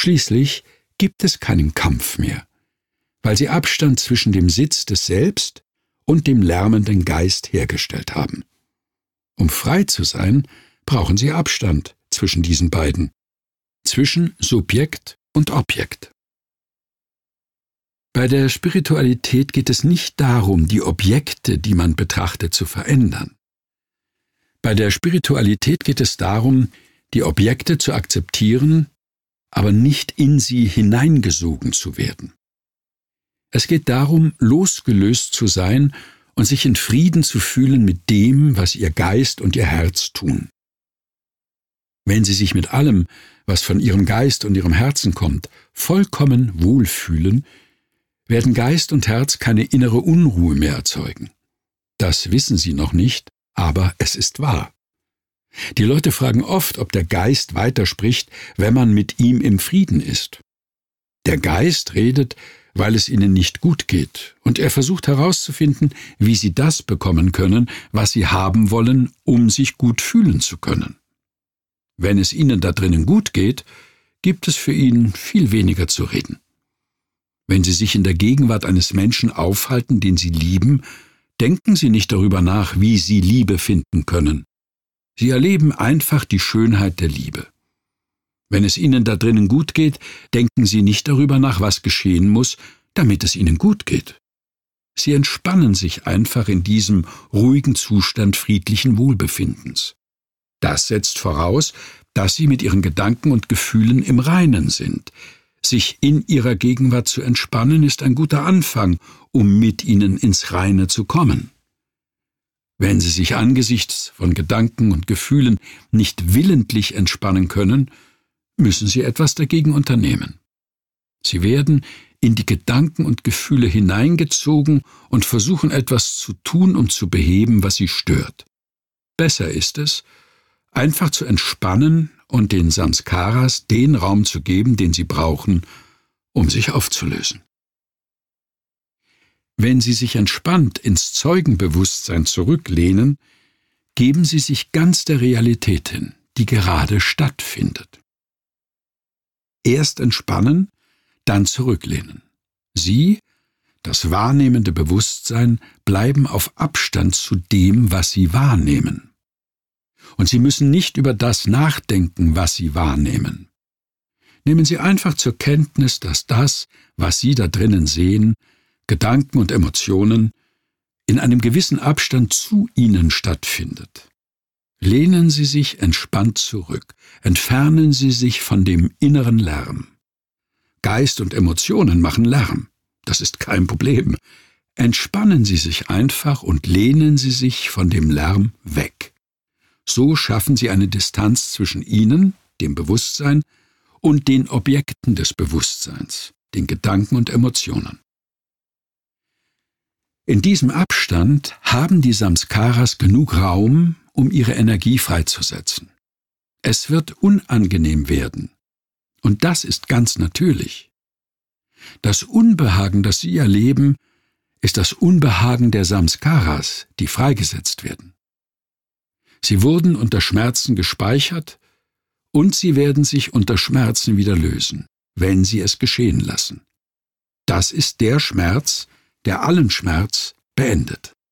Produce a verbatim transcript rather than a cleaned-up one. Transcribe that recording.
Schließlich gibt es keinen Kampf mehr, weil sie Abstand zwischen dem Sitz des Selbst und dem lärmenden Geist hergestellt haben. Um frei zu sein, brauchen sie Abstand zwischen diesen beiden, zwischen Subjekt und Objekt. Bei der Spiritualität geht es nicht darum, die Objekte, die man betrachtet, zu verändern. Bei der Spiritualität geht es darum, die Objekte zu akzeptieren, aber nicht in sie hineingesogen zu werden. Es geht darum, losgelöst zu sein und sich in Frieden zu fühlen mit dem, was ihr Geist und ihr Herz tun. Wenn Sie sich mit allem, was von Ihrem Geist und Ihrem Herzen kommt, vollkommen wohlfühlen, werden Geist und Herz keine innere Unruhe mehr erzeugen. Das wissen Sie noch nicht, aber es ist wahr. Die Leute fragen oft, ob der Geist weiterspricht, wenn man mit ihm im Frieden ist. Der Geist redet, weil es ihnen nicht gut geht, und er versucht herauszufinden, wie sie das bekommen können, was sie haben wollen, um sich gut fühlen zu können. Wenn es ihnen da drinnen gut geht, gibt es für ihn viel weniger zu reden. Wenn sie sich in der Gegenwart eines Menschen aufhalten, den sie lieben, denken sie nicht darüber nach, wie sie Liebe finden können. Sie erleben einfach die Schönheit der Liebe. Wenn es ihnen da drinnen gut geht, denken sie nicht darüber nach, was geschehen muss, damit es ihnen gut geht. Sie entspannen sich einfach in diesem ruhigen Zustand friedlichen Wohlbefindens. Das setzt voraus, dass sie mit ihren Gedanken und Gefühlen im Reinen sind. Sich in ihrer Gegenwart zu entspannen, ist ein guter Anfang, um mit ihnen ins Reine zu kommen. Wenn sie sich angesichts von Gedanken und Gefühlen nicht willentlich entspannen können, müssen sie etwas dagegen unternehmen. Sie werden in die Gedanken und Gefühle hineingezogen und versuchen etwas zu tun, um zu beheben, was sie stört. Besser ist es, einfach zu entspannen und den Samskaras den Raum zu geben, den sie brauchen, um sich aufzulösen. Wenn Sie sich entspannt ins Zeugenbewusstsein zurücklehnen, geben Sie sich ganz der Realität hin, die gerade stattfindet. Erst entspannen, dann zurücklehnen. Sie, das wahrnehmende Bewusstsein, bleiben auf Abstand zu dem, was Sie wahrnehmen. Und Sie müssen nicht über das nachdenken, was Sie wahrnehmen. Nehmen Sie einfach zur Kenntnis, dass das, was Sie da drinnen sehen, Gedanken und Emotionen, in einem gewissen Abstand zu Ihnen stattfindet. Lehnen Sie sich entspannt zurück, entfernen Sie sich von dem inneren Lärm. Geist und Emotionen machen Lärm, das ist kein Problem. Entspannen Sie sich einfach und lehnen Sie sich von dem Lärm weg. So schaffen Sie eine Distanz zwischen Ihnen, dem Bewusstsein, und den Objekten des Bewusstseins, den Gedanken und Emotionen. In diesem Abstand haben die Samskaras genug Raum, um ihre Energie freizusetzen. Es wird unangenehm werden. Und das ist ganz natürlich. Das Unbehagen, das Sie erleben, ist das Unbehagen der Samskaras, die freigesetzt werden. Sie wurden unter Schmerzen gespeichert und sie werden sich unter Schmerzen wieder lösen, wenn Sie es geschehen lassen. Das ist der Schmerz, der allen Schmerz beendet.